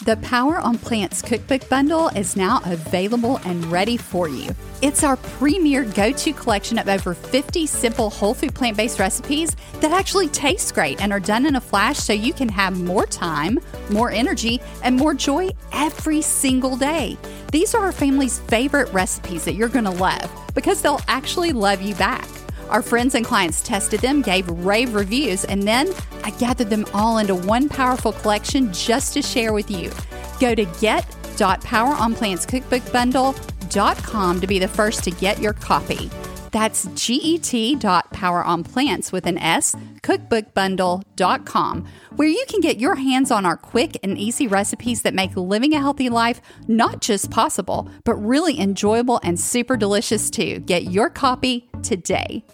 The Power on Plants Cookbook Bundle is now available and ready for you. It's our premier go-to collection of over 50 simple whole food plant-based recipes that actually taste great and are done in a flash so you can have more time, more energy, and more joy every single day. These are our family's favorite recipes that you're going to love because they'll actually love you back. Our friends and clients tested them, gave rave reviews, and then I gathered them all into one powerful collection just to share with you. Go to get.poweronplantscookbookbundle.com to be the first to get your copy. That's get.poweronplants with an S, cookbookbundle.com, where you can get your hands on our quick and easy recipes that make living a healthy life not just possible, but really enjoyable and super delicious too. Get your copy today.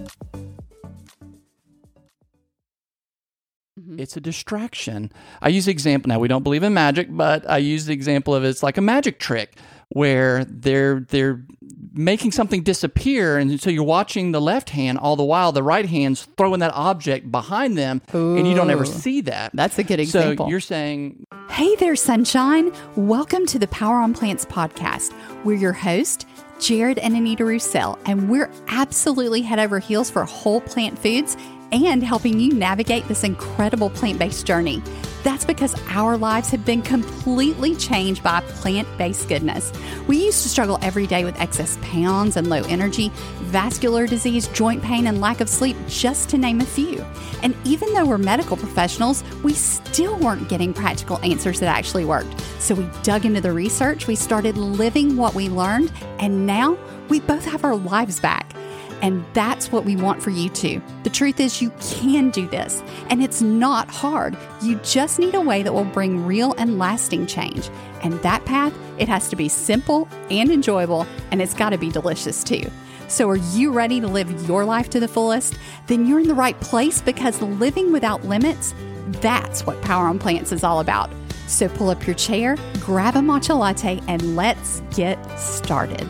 It's a distraction. I use the example, now we don't believe in magic, but I use the example of it's like a magic trick where they're making something disappear, and so you're watching the left hand all the while the right hand's throwing that object behind them. Ooh, and you don't ever see that. That's a good example. So you're saying, hey there, sunshine. Welcome to the Power on Plants podcast. We're your host, Jared and Anita Roussel, and we're absolutely head over heels for whole plant foods and helping you navigate this incredible plant-based journey. That's because our lives have been completely changed by plant-based goodness. We used to struggle every day with excess pounds and low energy, vascular disease, joint pain, and lack of sleep, just to name a few. And even though we're medical professionals, we still weren't getting practical answers that actually worked. So we dug into the research, we started living what we learned, and now we both have our lives back. And that's what we want for you too. The truth is you can do this, and it's not hard. You just need a way that will bring real and lasting change. And that path, it has to be simple and enjoyable, and it's got to be delicious too. So are you ready to live your life to the fullest? Then you're in the right place, because living without limits, that's what Power on Plants is all about. So pull up your chair, grab a matcha latte, and let's get started.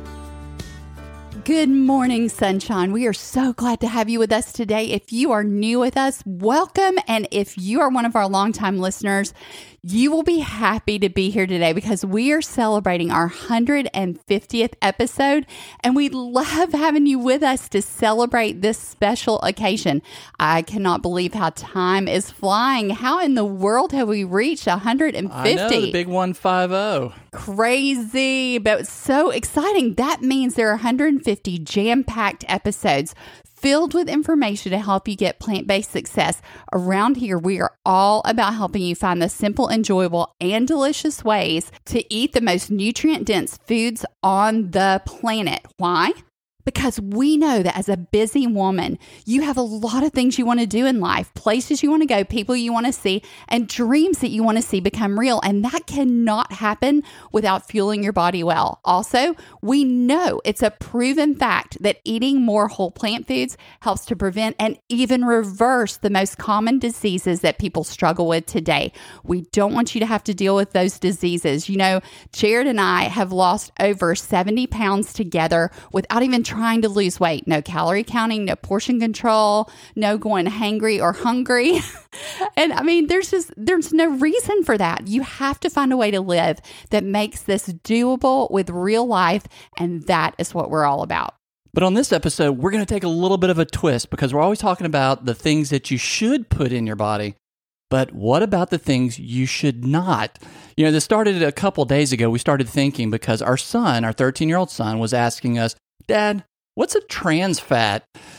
Good morning, sunshine. We are so glad to have you with us today. If you are new with us, welcome. And if you are one of our longtime listeners, you will be happy to be here today because we are celebrating our 150th episode, and we love having you with us to celebrate this special occasion. I cannot believe how time is flying. How in the world have we reached 150? I know, the big 150. Crazy, but so exciting. That means there are 150 jam-packed episodes filled with information to help you get plant-based success. Around here, we are all about helping you find the simple, enjoyable, and delicious ways to eat the most nutrient-dense foods on the planet. Why? Because we know that as a busy woman, you have a lot of things you want to do in life, places you want to go, people you want to see, and dreams that you want to see become real. And that cannot happen without fueling your body well. Also, we know it's a proven fact that eating more whole plant foods helps to prevent and even reverse the most common diseases that people struggle with today. We don't want you to have to deal with those diseases. You know, Jared and I have lost over 70 pounds together without even trying to lose weight. No calorie counting, no portion control, no going hangry or hungry. And I mean, there's no reason for that. You have to find a way to live that makes this doable with real life. And that is what we're all about. But on this episode, we're going to take a little bit of a twist because we're always talking about the things that you should put in your body. But what about the things you should not? You know, this started a couple days ago. We started thinking because our son, our 13-year-old son, was asking us, Dad, what's a trans fat?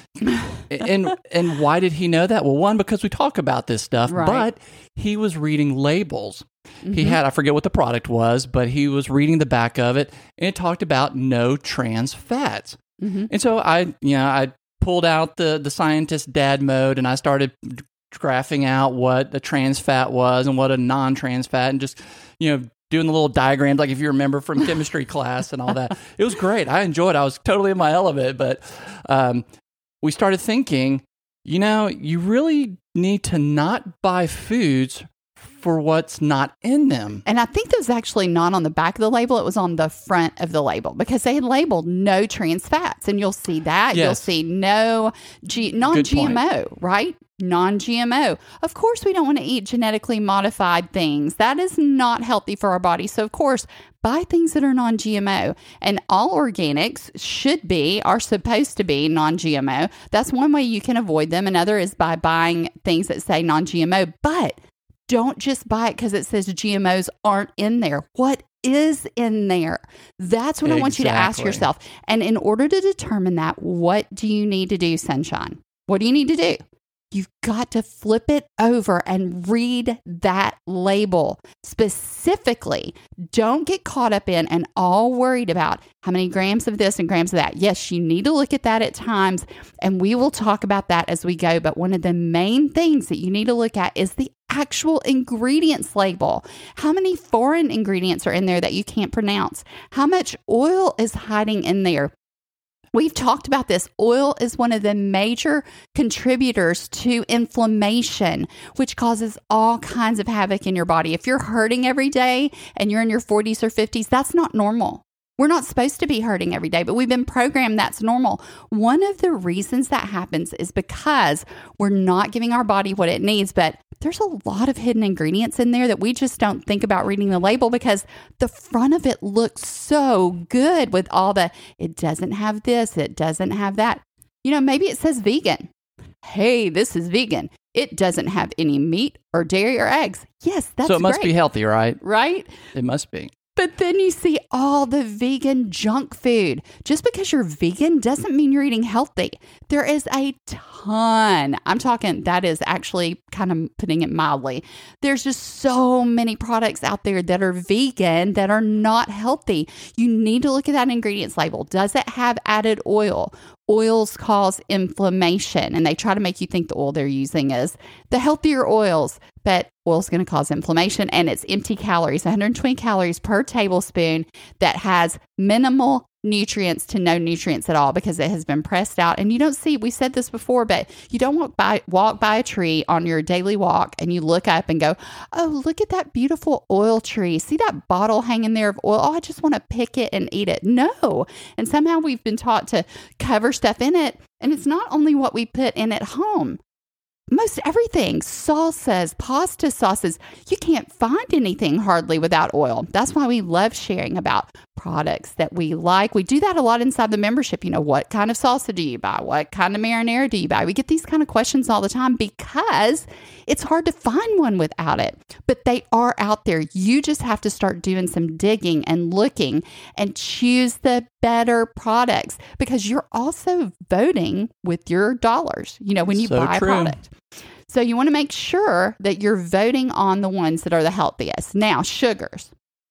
and why did he know that? Well, one, because we talk about this stuff, right. But he was reading labels. Mm-hmm. He had, I forget what the product was, but he was reading the back of it, and it talked about no trans fats. Mm-hmm. And so I pulled out the scientist dad mode, and I started graphing out what a trans fat was and what a non-trans fat, and just, doing the little diagrams, like if you remember from chemistry class and all that. It was great. I enjoyed it. I was totally in my element. But we started thinking, you really need to not buy foods for what's not in them. And I think that was actually not on the back of the label. It was on the front of the label because they had labeled no trans fats. And you'll see that. Yes. You'll see no non-GMO, right? Non-GMO. Of course, we don't want to eat genetically modified things. That is not healthy for our body. So, of course, buy things that are non-GMO. And all organics are supposed to be non-GMO. That's one way you can avoid them. Another is by buying things that say non-GMO. But don't just buy it because it says GMOs aren't in there. What is in there? That's what I want you to ask yourself. And in order to determine that, what do you need to do, Sunshine? What do you need to do? You've got to flip it over and read that label specifically. Don't get caught up in and all worried about how many grams of this and grams of that. Yes, you need to look at that at times, and we will talk about that as we go. But one of the main things that you need to look at is the actual ingredients label. How many foreign ingredients are in there that you can't pronounce? How much oil is hiding in there? We've talked about this. Oil is one of the major contributors to inflammation, which causes all kinds of havoc in your body. If you're hurting every day and you're in your 40s or 50s, that's not normal. We're not supposed to be hurting every day, but we've been programmed that's normal. One of the reasons that happens is because we're not giving our body what it needs, but there's a lot of hidden ingredients in there that we just don't think about reading the label because the front of it looks so good with all it doesn't have this, it doesn't have that. You know, maybe it says vegan. Hey, this is vegan. It doesn't have any meat or dairy or eggs. Yes, that's great. So it must be healthy, right? Right? It must be. But then you see all the vegan junk food. Just because you're vegan doesn't mean you're eating healthy. There is a ton. I'm talking, that is actually kind of putting it mildly. There's just so many products out there that are vegan that are not healthy. You need to look at that ingredients label. Does it have added oil? Oils cause inflammation, and they try to make you think the oil they're using is the healthier oils, but oil's going to cause inflammation, and it's empty calories, 120 calories per tablespoon that has minimal nutrients to no nutrients at all because it has been pressed out. And you don't see, we said this before, but you don't walk by a tree on your daily walk and you look up and go, oh, look at that beautiful oil tree. See that bottle hanging there of oil? Oh, I just want to pick it and eat it. No. And somehow we've been taught to cover stuff in it. And it's not only what we put in at home. Most everything, salsas, pasta sauces, you can't find anything hardly without oil. That's why we love sharing about products that we like. We do that a lot inside the membership. You know, what kind of salsa do you buy? What kind of marinara do you buy? We get these kind of questions all the time because it's hard to find one without it. But they are out there. You just have to start doing some digging and looking and choose the better products because you're also voting with your dollars, you know, when you buy a product. So you want to make sure that you're voting on the ones that are the healthiest. Now, sugars.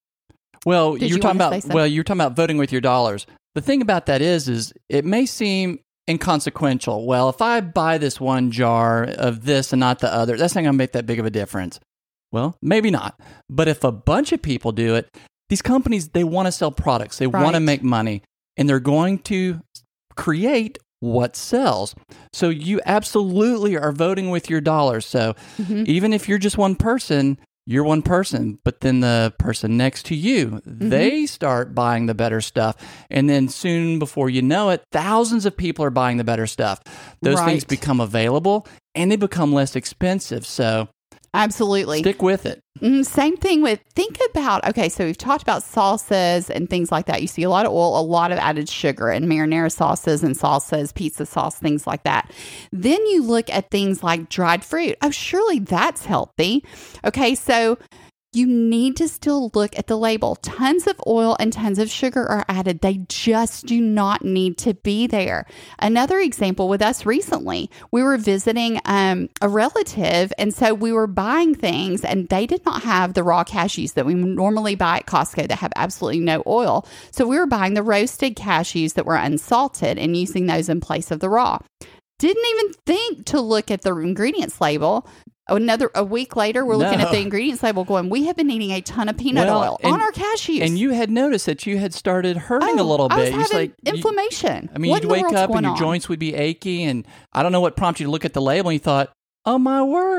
Well, you're talking about voting with your dollars. The thing about that is it may seem inconsequential. Well, if I buy this one jar of this and not the other, that's not going to make that big of a difference. Well, maybe not. But if a bunch of people do it, these companies, they want to sell products. They want to make money, and they're going to create what sells. So you absolutely are voting with your dollars. So even if you're just one person, you're one person, but then the person next to you, they start buying the better stuff. And then soon before you know it, thousands of people are buying the better stuff. Those things become available and they become less expensive. So absolutely. Stick with it. Same thing with, think about, okay, so we've talked about salsas and things like that. You see a lot of oil, a lot of added sugar and marinara sauces and salsas, pizza sauce, things like that. Then you look at things like dried fruit. Oh, surely that's healthy. Okay, so you need to still look at the label. Tons of oil and tons of sugar are added. They just do not need to be there. Another example with us recently, we were visiting a relative, and so we were buying things, and they did not have the raw cashews that we normally buy at Costco that have absolutely no oil. So we were buying the roasted cashews that were unsalted and using those in place of the raw. Didn't even think to look at the ingredients label. A week later, we're looking at the ingredients label going, we have been eating a ton of peanut oil on our cashews. And you had noticed that you had started hurting a little bit. I was having inflammation. You'd wake up and your joints would be achy, and I don't know what prompted you to look at the label, and you thought, oh my word,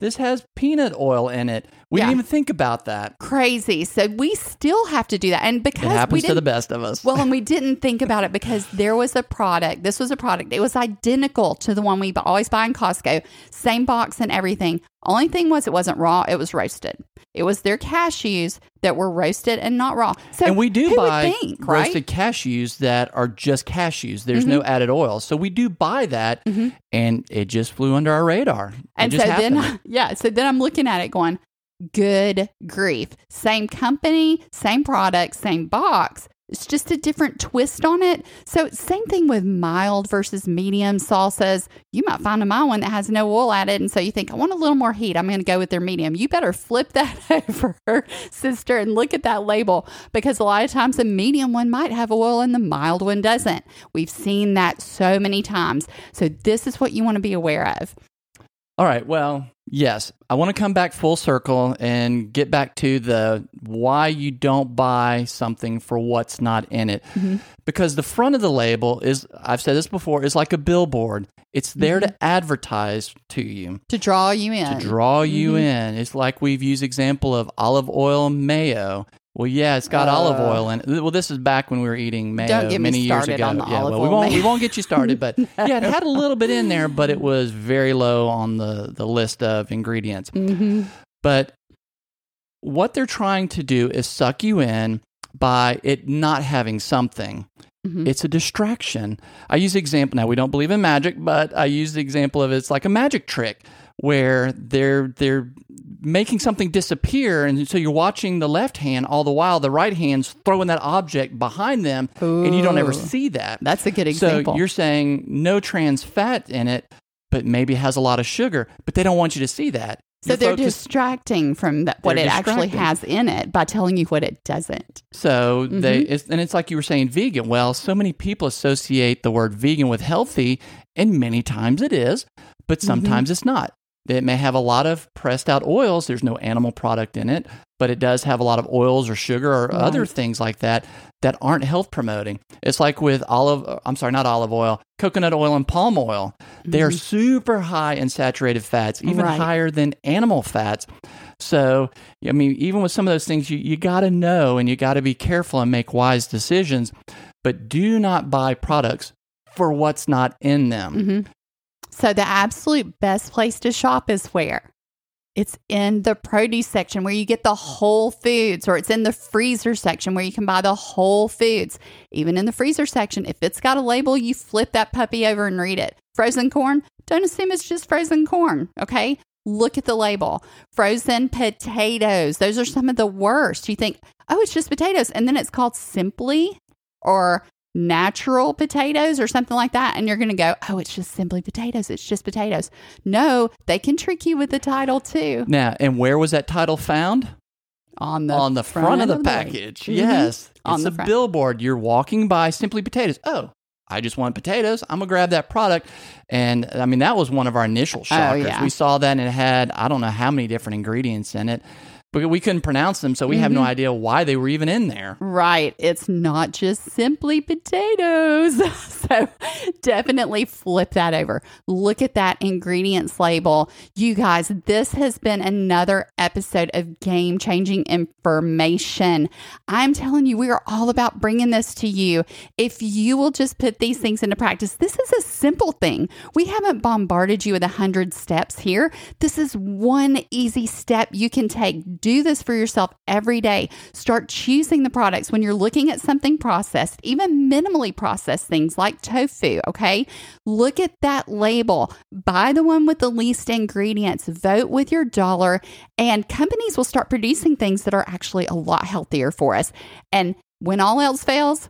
this has peanut oil in it. We didn't even think about that. Crazy. So we still have to do that. And because it happens to the best of us. Well, and we didn't think about it because there was a product. This was a product. It was identical to the one we always buy in Costco. Same box and everything. Only thing was it wasn't raw. It was roasted. It was their cashews that were roasted and not raw. So and we do buy right? roasted cashews that are just cashews. There's no added oil. So we do buy that, and it just flew under our radar. And so then I'm looking at it going, good grief. Same company, same product, same box. It's just a different twist on it. So same thing with mild versus medium salsas. You might find a mild one that has no oil added. And so you think, I want a little more heat. I'm going to go with their medium. You better flip that over, sister, and look at that label, because a lot of times the medium one might have oil and the mild one doesn't. We've seen that so many times. So this is what you want to be aware of. All right. Well, yes, I want to come back full circle and get back to the why you don't buy something for what's not in it. Because the front of the label is, I've said this before, is like a billboard. It's there to advertise to you. To draw you in. In. It's like we've used example of olive oil and mayo. Well, yeah, it's got olive oil in it. Well, this is back when we were eating mayo many years ago. On the olive oil we won't get you started, but yeah, it had a little bit in there, but it was very low on the list of ingredients. But what they're trying to do is suck you in by it not having something. It's a distraction. I use the example, now we don't believe in magic, but I use the example of it's like a magic trick where they're making something disappear, and so you're watching the left hand all the while the right hand's throwing that object behind them. Ooh, and you don't ever see that. That's a good example. So you're saying no trans fat in it, but maybe it has a lot of sugar, but they don't want you to see that. So they're distracting from what it actually has in it by telling you what it doesn't. So it's like you were saying vegan. Well, so many people associate the word vegan with healthy, and many times it is, but sometimes it's not. It may have a lot of pressed out oils. There's no animal product in it, but it does have a lot of oils or sugar or other things like that that aren't health promoting. It's like with coconut oil and palm oil. They are super high in saturated fats, even higher than animal fats. So, I mean, even with some of those things, you got to know and you got to be careful and make wise decisions, but do not buy products for what's not in them. So the absolute best place to shop is where? It's in the produce section where you get the whole foods, or it's in the freezer section where you can buy the whole foods. Even in the freezer section, if it's got a label, you flip that puppy over and read it. Frozen corn, don't assume it's just frozen corn, okay? Look at the label. Frozen potatoes, those are some of the worst. You think, oh, it's just potatoes, and then it's called Simply or natural potatoes or something like that, and you're going to go, oh, it's just simply potatoes, it's just potatoes. No, they can trick you with the title too. Now, and where was that title found? On the front of the package. Yes, on it's a billboard. You're walking by Simply Potatoes. Oh, I just want potatoes. I'm gonna grab that product. And I mean, that was one of our initial shockers. We saw that, and it had I don't know how many different ingredients in it. But we couldn't pronounce them, so we have no idea why they were even in there. Right. It's not just simply potatoes. So definitely flip that over. Look at that ingredients label. You guys, this has been another episode of game-changing information. I'm telling you, we are all about bringing this to you. If you will just put these things into practice, this is a simple thing. We haven't bombarded you with 100 steps here. This is one easy step you can take. Do this for yourself every day. Start choosing the products when you're looking at something processed, even minimally processed things like tofu, okay? Look at that label. Buy the one with the least ingredients. Vote with your dollar, and companies will start producing things that are actually a lot healthier for us. And when all else fails,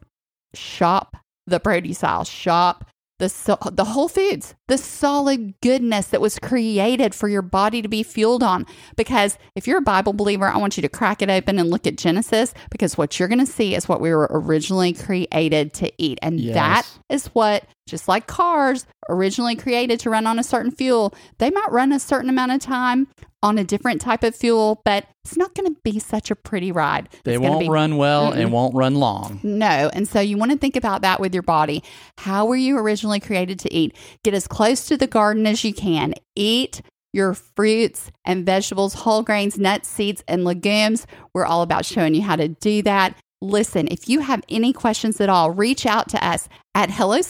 shop the produce aisle. Shop the whole foods, the solid goodness that was created for your body to be fueled on. Because if you're a Bible believer, I want you to crack it open and look at Genesis, because what you're going to see is what we were originally created to eat. And that is what, just like cars originally created to run on a certain fuel, they might run a certain amount of time on a different type of fuel, but it's not going to be such a pretty ride. They won't run well and won't run long. No. And so you want to think about that with your body. How were you originally created to eat? Get as close to the garden as you can. Eat your fruits and vegetables, whole grains, nuts, seeds, and legumes. We're all about showing you how to do that. Listen, if you have any questions at all, reach out to us at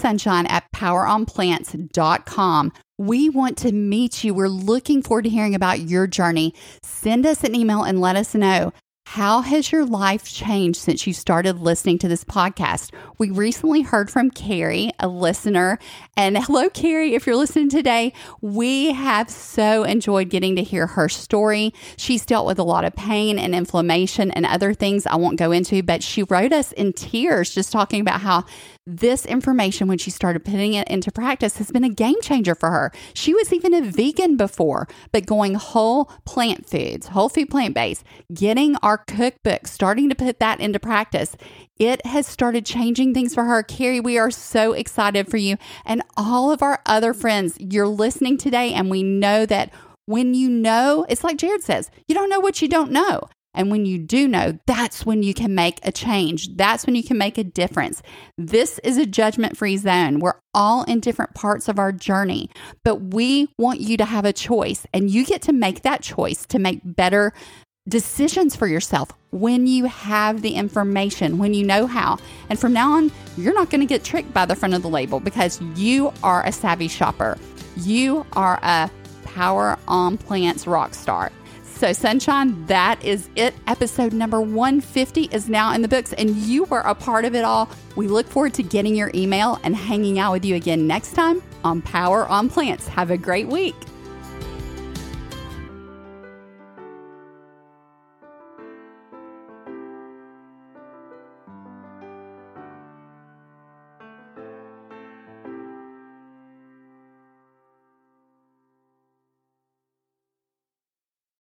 hellosunshine@poweronplants.com. We want to meet you. We're looking forward to hearing about your journey. Send us an email and let us know. How has your life changed since you started listening to this podcast? We recently heard from Carrie, a listener. And hello, Carrie, if you're listening today. We have so enjoyed getting to hear her story. She's dealt with a lot of pain and inflammation and other things I won't go into, but she wrote us in tears just talking about how this information, when she started putting it into practice, has been a game changer for her. She was even a vegan before, but going whole plant foods, whole food plant-based, getting our cookbook, starting to put that into practice, it has started changing things for her. Carrie, we are so excited for you and all of our other friends. You're listening today, and we know that when you know, it's like Jared says, you don't know what you don't know. And when you do know, that's when you can make a change. That's when you can make a difference. This is a judgment-free zone. We're all in different parts of our journey, but we want you to have a choice, and you get to make that choice to make better decisions for yourself when you have the information, when you know how. And from now on, you're not going to get tricked by the front of the label because you are a savvy shopper. You are a Power on Plants rock star. So Sunshine, that is it. Episode number 150 is now in the books, and you were a part of it all. We look forward to getting your email and hanging out with you again next time on Power on Plants. Have a great week.